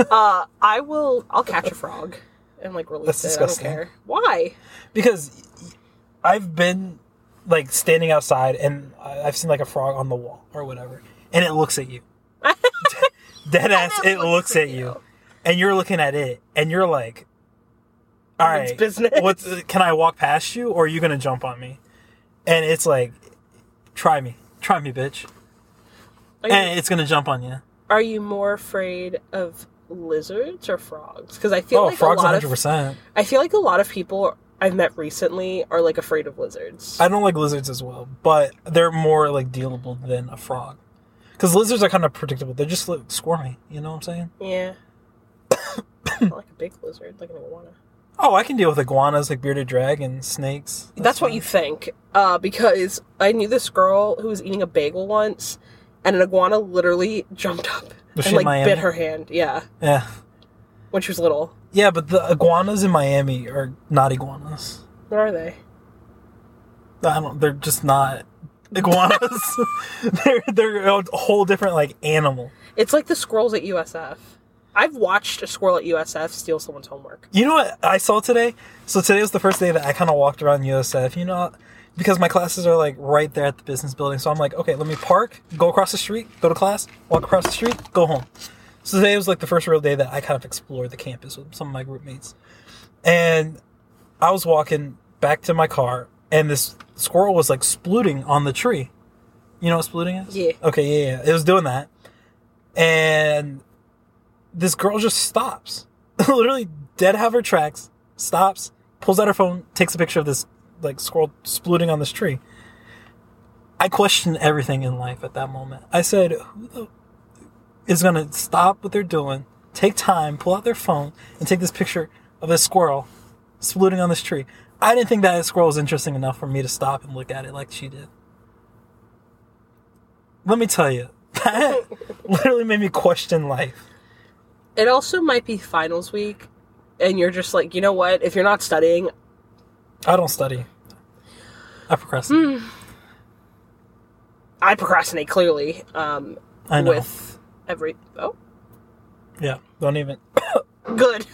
I'll catch a frog and, like, release That's it. disgusting. I don't care. Why? Because I've been, like, standing outside and I've seen, like, a frog on the wall or whatever, and it looks at you. Dead ass, it looks at you. And you're looking at it, and you're like, all right, It's business. can I walk past you, or are you going to jump on me? And it's like, try me, bitch. And it's going to jump on you. Are you more afraid of lizards or frogs? Because I feel like frogs, a lot 100%. I feel like a lot of people I've met recently are, like, afraid of lizards. I don't like lizards as well, but they're more, like, dealable than a frog. Because lizards are kind of predictable. They're just, like, squirmy. You know what I'm saying? Yeah. Not like a big lizard, like an iguana. Oh, I can deal with iguanas, like bearded dragons, snakes. That's what you think. Because I knew this girl who was eating a bagel once, and an iguana literally jumped up Was and, she in like, Miami? bit her hand. Yeah. Yeah. When she was little. Yeah, but the iguanas in Miami are not iguanas. What are they? They're just not iguanas. they're a whole different, like, animal. It's like the squirrels at USF. I've watched a squirrel at USF steal someone's homework. You know what I saw today? So today was the first day that I kind of walked around USF, you know, because my classes are, like, right there at the business building. So I'm like, okay, let me park, go across the street, go to class, walk across the street, go home. So today was, like, the first real day that I kind of explored the campus with some of my group mates. And I was walking back to my car, and this squirrel was, like, splooting on the tree. You know what splooting is? Yeah. Okay, yeah. It was doing that. And this girl just stops. Literally dead half her tracks, stops, pulls out her phone, takes a picture of this, like, squirrel splooting on this tree. I questioned everything in life at that moment. I said, who the is going to stop what they're doing, take time, pull out their phone, and take this picture of this squirrel splooting on this tree? I didn't think that squirrel was interesting enough for me to stop and look at it like she did. Let me tell you, that literally made me question life. It also might be finals week, and you're just like, you know what? If you're not studying... I don't study. I procrastinate. I procrastinate, clearly. I know. With every... Oh. Yeah, don't even... Good.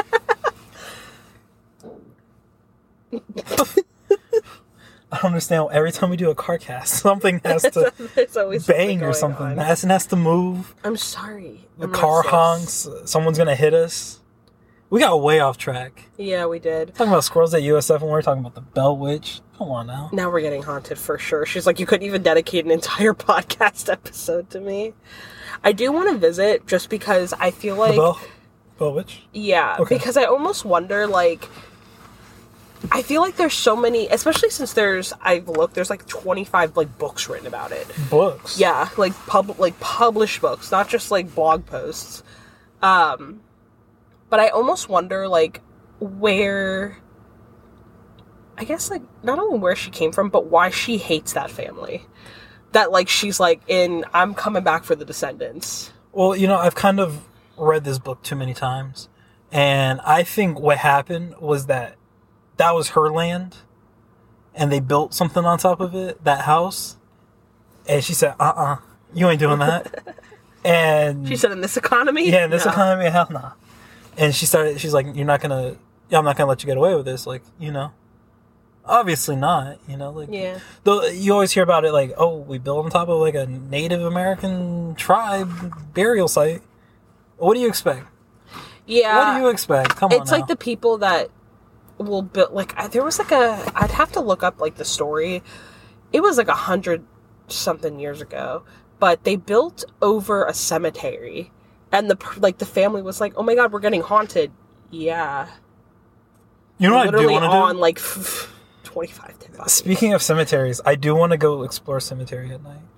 I don't understand. Every time we do a car cast, something has to There's always bang or going something. on. It has to move. I'm sorry. The I'm not car sus. honks. Someone's going to hit us. We got way off track. Yeah, we did. Talking about squirrels at USF, and we're talking about the Bell Witch. Come on now. Now we're getting haunted for sure. She's like, you couldn't even dedicate an entire podcast episode to me. I do want to visit just because I feel like... The Bell Witch? Yeah, Okay. because I almost wonder, like... I feel like there's so many, especially since there's 25 like books written about it. Books? Yeah, like published books, not just like blog posts. But I almost wonder like where, I guess like not only where she came from, but why she hates that family. That like she's like I'm coming back for the descendants. Well, I've kind of read this book too many times, and I think what happened was that was her land, and they built something on top of it, that house, and she said, you ain't doing that. And she said, in this economy? Yeah, in this economy, hell nah. And she's like, I'm not gonna let you get away with this, like, obviously not, like, yeah. Though you always hear about it, like, oh, we built on top of like a Native American tribe burial site. What do you expect? Yeah. What do you expect? Come on. It's like the people that will build, like, there was like I'd have to look up like the story. It was like 100-something years ago, but they built over a cemetery, and the family was like, oh my god, we're getting haunted. Yeah. You know what I do literally want to do? on like 25 to Speaking of cemeteries, I do want to go explore a cemetery at night.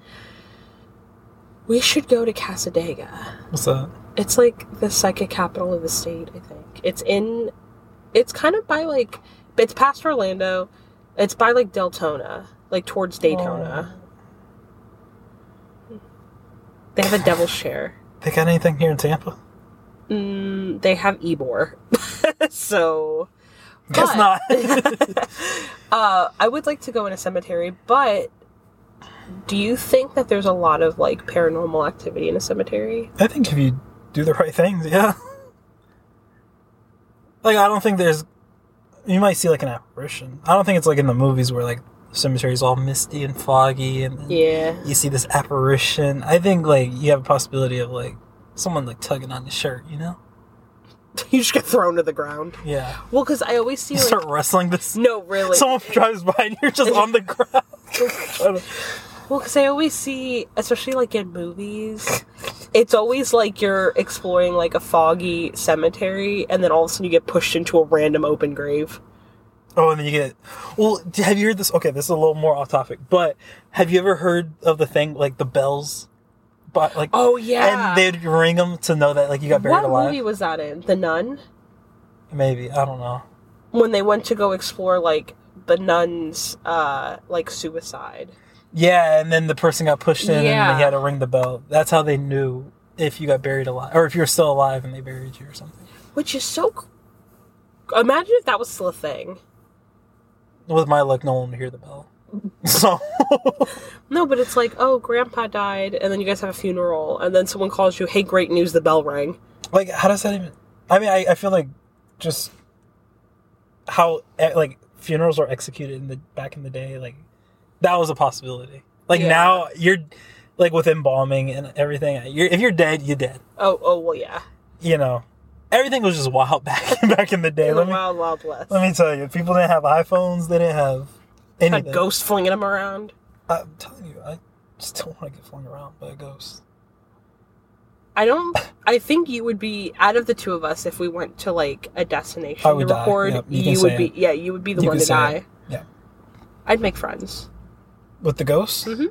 We should go to Casadega. What's that? It's like the psychic capital of the state, I think. It's kind of by like, it's past Orlando. It's by like Deltona, like towards Daytona. They have a devil's share. They got anything here in Tampa? They have Ybor. So... Guess not. I would like to go in a cemetery, but do you think that there's a lot of like paranormal activity in a cemetery? I think if you do the right things, yeah. Like, I don't think you might see like an apparition. I don't think it's like in the movies where like the cemetery's all misty and foggy and yeah, you see this apparition. I think like you have a possibility of like someone like tugging on your shirt, You just get thrown to the ground. Yeah. Well, because I always see you start wrestling this. No, really. Someone drives by and you're just on the ground. Well, because I always see, especially like in movies, it's always like you're exploring like a foggy cemetery, and then all of a sudden you get pushed into a random open grave. Oh, and then you get... Well, have you heard this? Okay, this is a little more off topic, but have you ever heard of the thing, like the bells? But like, oh, yeah. And they'd ring them to know that like you got buried alive? What movie was that in? The Nun? Maybe. I don't know. When they went to go explore like the nun's like suicide. Yeah, and then the person got pushed in Yeah. and they had to ring the bell. That's how they knew if you got buried alive, or if you were still alive and they buried you or something. Which is so... Imagine if that was still a thing. With my luck, no one would hear the bell. So... No, but it's like, oh, grandpa died, and then you guys have a funeral, and then someone calls you, hey, great news, the bell rang. Like, how does that even... I mean, I feel like just how, like, funerals were executed back in the day, like, that was a possibility. Like, Yeah. now, you're, like, with embalming and everything, if you're dead, you're dead. Oh, well, yeah. Everything was just wild back in the day. In the Wild Wild West. Let me tell you, people didn't have iPhones, they didn't have anything. A ghost flinging them around. I'm telling you, I still want to get flung around by a ghost. I think you would be, out of the two of us, if we went to, like, a destination I to would die. record, Yep, you can you say would be, it. yeah, you would be the You one can to say die. it. Yeah. I'd make friends. With the ghosts? Mm-hmm.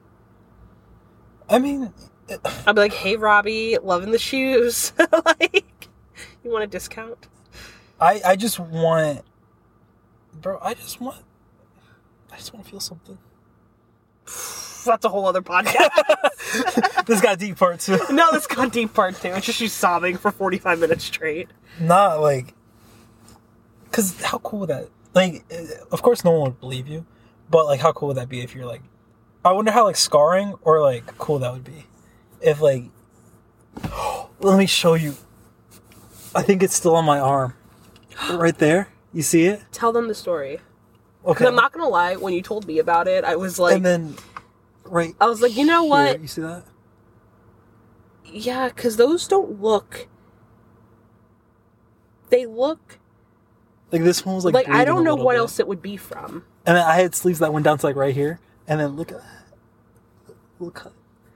I mean... I'd be like, hey, Robbie, loving the shoes. Like, you want a discount? I just want... Bro, I just want to feel something. That's a whole other podcast. This got deep part 2. No, this got deep part 2. It's just you sobbing for 45 minutes straight. Not like... Because how cool would that... Like, of course no one would believe you. But, like, how cool would that be if you're, like... I wonder how, like, scarring or, like, cool that would be. If, like... Let me show you. I think it's still on my arm. Right there. You see it? Tell them the story. Okay. 'Cause I'm not gonna lie, when you told me about it, I was like... And then... Right I was like, you know what? here, you see that? Yeah, because those don't look... They look Like this one was like I don't bleeding a know little what bit. else it would be from. And then I had sleeves that went down to like right here, and then look at that. Look.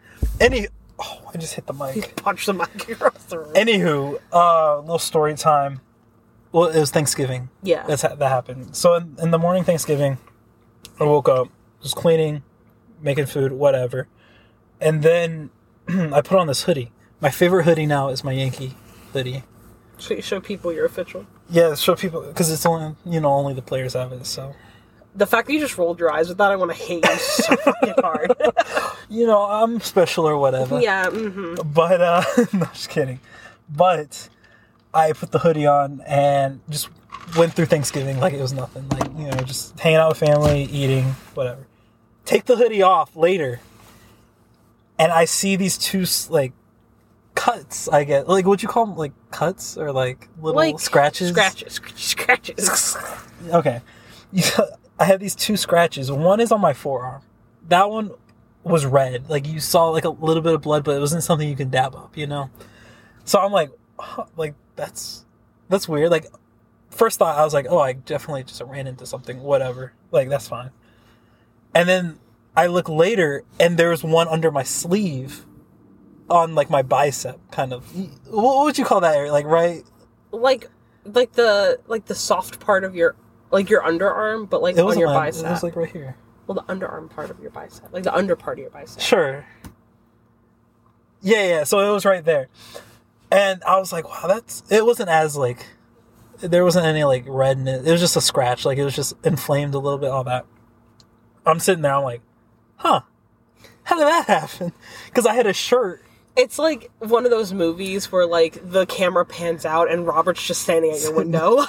I just hit the mic. Punch the mic across the room. Anywho, little story time. Well, it was Thanksgiving. Yeah. That happened. So in the morning Thanksgiving, I woke up, was cleaning, making food, whatever. And then I put on this hoodie. My favorite hoodie now is my Yankee hoodie. So you show people you're official. Yeah, show people, because it's only, only the players have it, so. The fact that you just rolled your eyes with that, I want to hate you so fucking hard. I'm special or whatever. Yeah, mm-hmm. But, no, just kidding. But I put the hoodie on and just went through Thanksgiving like it was nothing. Like, just hanging out with family, eating, whatever. Take the hoodie off later. And I see these two, like, cuts, I get. Like, what'd you call them? Like, cuts? Or, like, little scratches? Scratches. Okay. I have these two scratches. One is on my forearm. That one was red. Like, you saw, like, a little bit of blood, but it wasn't something you can dab up, So I'm like, that's weird. Like, first thought, I was like, oh, I definitely just ran into something. Whatever. Like, that's fine. And then I look later, and there's one under my sleeve on, like, my bicep, kind of. What would you call that area? Like, right? Like the soft part of your, like, your underarm, but, like, on your bicep. It was, like, right here. Well, the underarm part of your bicep. Like, the under part of your bicep. Sure. Yeah, so it was right there. And I was like, wow, it wasn't as, like, there wasn't any, like, redness. It was just a scratch. Like, it was just inflamed a little bit, all that. I'm sitting there, I'm like, huh, how did that happen? Because I had a shirt. It's like one of those movies where, like, the camera pans out and Robert's just standing at your window.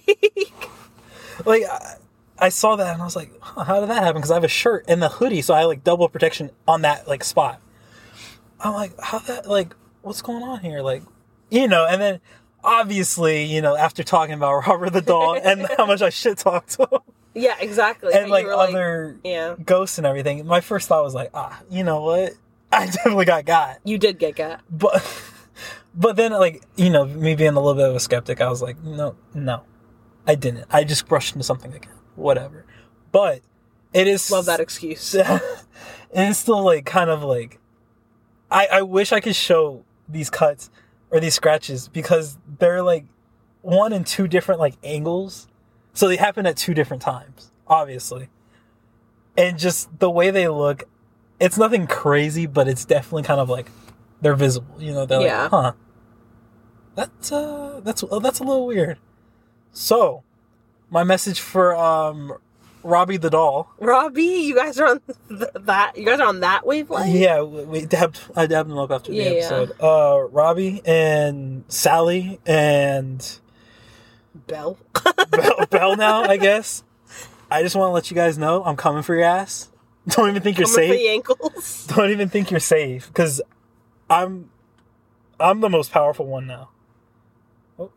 Like, I saw that and I was like, huh, how did that happen? Because I have a shirt and the hoodie, so I had, like, double protection on that, like, spot. I'm like, what's going on here? Like, and then obviously, after talking about Robert the doll and how much I shit talked to him. Yeah, exactly. And, like, other ghosts and everything. My first thought was like, you know what? I definitely got. You did get got. But then, like, me being a little bit of a skeptic, I was like, no, I didn't. I just brushed into something again. Whatever. But it is... Love that excuse. It is still, like, kind of, like... I wish I could show these cuts or these scratches because they're, like, one and two different, like, angles. So they happen at two different times, obviously. And just the way they look, it's nothing crazy, but it's definitely kind of, like, they're visible. They're like, huh. That's a little weird. So, my message for Robbie the doll. Robbie, you guys are on that. You guys are on that wavelength. Yeah, I dabbed them up after the episode. Robbie and Sally and Belle. Belle now, I guess. I just want to let you guys know I'm coming for your ass. Don't even think you're safe. For the ankles. Don't even think you're safe because I'm the most powerful one now. Oh.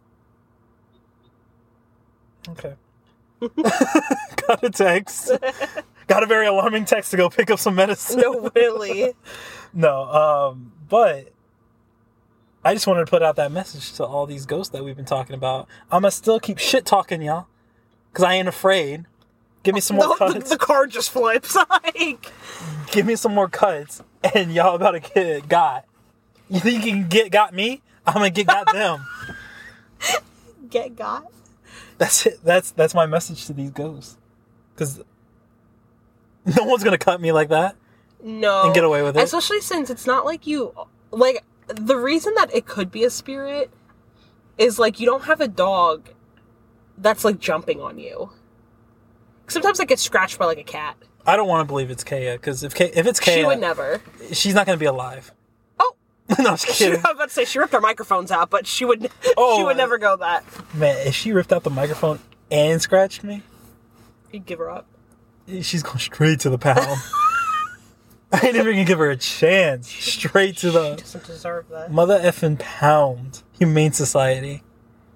Okay. Got a text. Got a very alarming text to go pick up some medicine. No, really. No, but I just wanted to put out that message to all these ghosts that we've been talking about. I'm gonna still keep shit talking y'all because I ain't afraid. Give me some more cuts. The card just flips. Like, give me some more cuts, and y'all about to get got. You think you can got me? I'm gonna got them. Get got. That's it. That's my message to these ghosts. Because no one's gonna cut me like that. No. And get away with it. Especially since it's not like you... Like, the reason that it could be a spirit is, like, you don't have a dog that's, like, jumping on you. Sometimes I get scratched by, like, a cat. I don't want to believe it's Kaya. Because if it's Kaya... She would never. She's not gonna be alive. Oh! No, I'm just kidding. I was about to say, she ripped our microphones out, but she would never go that. Man, if she ripped out the microphone and scratched me... You'd give her up. She's going straight to the pound. I ain't even gonna give her a chance. Straight to the... She doesn't deserve that. Mother effing pound. Humane Society.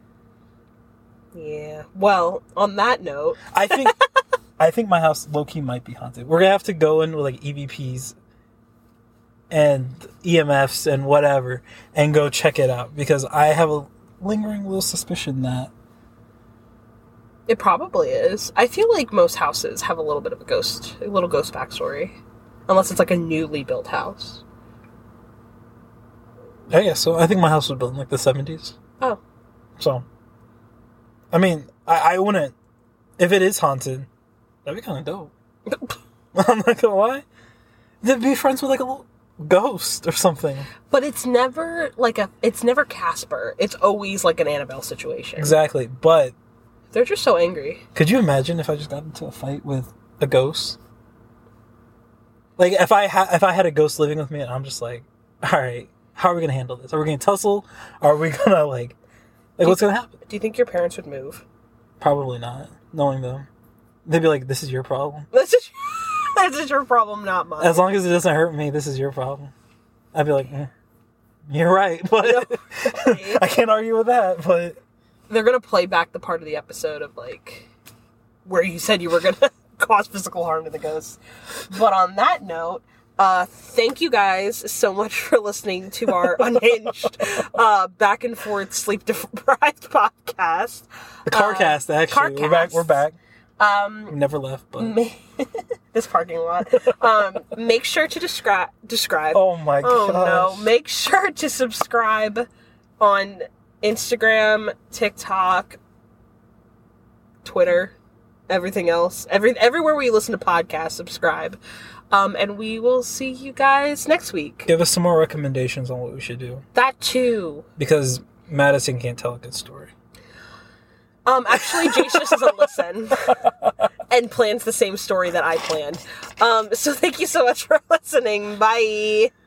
Yeah. Well, on that note... I think my house low-key might be haunted. We're gonna have to go in with, like, EVPs and EMFs and whatever and go check it out because I have lingering little suspicion that It probably is. I feel like most houses have a little bit of a little ghost backstory. Unless it's like a newly built house. I guess so. I think my house was built in like the 70s. Oh. So, I mean, I wouldn't, if it is haunted, that'd be kind of dope. I'm not gonna lie. To be friends with like a little ghost or something. But it's never it's never Casper. It's always like an Annabelle situation. Exactly, but they're just so angry. Could you imagine if I just got into a fight with a ghost? Like, if I had a ghost living with me, and I'm just like, all right, how are we gonna handle this? Are we gonna tussle? Are we gonna like what's gonna happen? Do you think your parents would move? Probably not. Knowing them, they'd be like, "This is your problem. This is your problem, not mine." As long as it doesn't hurt me, this is your problem." I'd be like, "You're right," but I can't argue with that. But they're gonna play back the part of the episode of like where you said you were gonna cause physical harm to the ghosts. But on that note, thank you guys so much for listening to our unhinged, back and forth sleep deprived podcast. The Carcast, actually. Carcast. We're back. We never left, but this parking lot. Make sure to describe. Oh my god. Oh no! Make sure to subscribe on Instagram, TikTok, Twitter, everything else. Everywhere where you listen to podcasts, subscribe. And we will see you guys next week. Give us some more recommendations on what we should do. That too. Because Madison can't tell a good story. Actually, Jace just doesn't listen and plans the same story that I planned. So thank you so much for listening. Bye.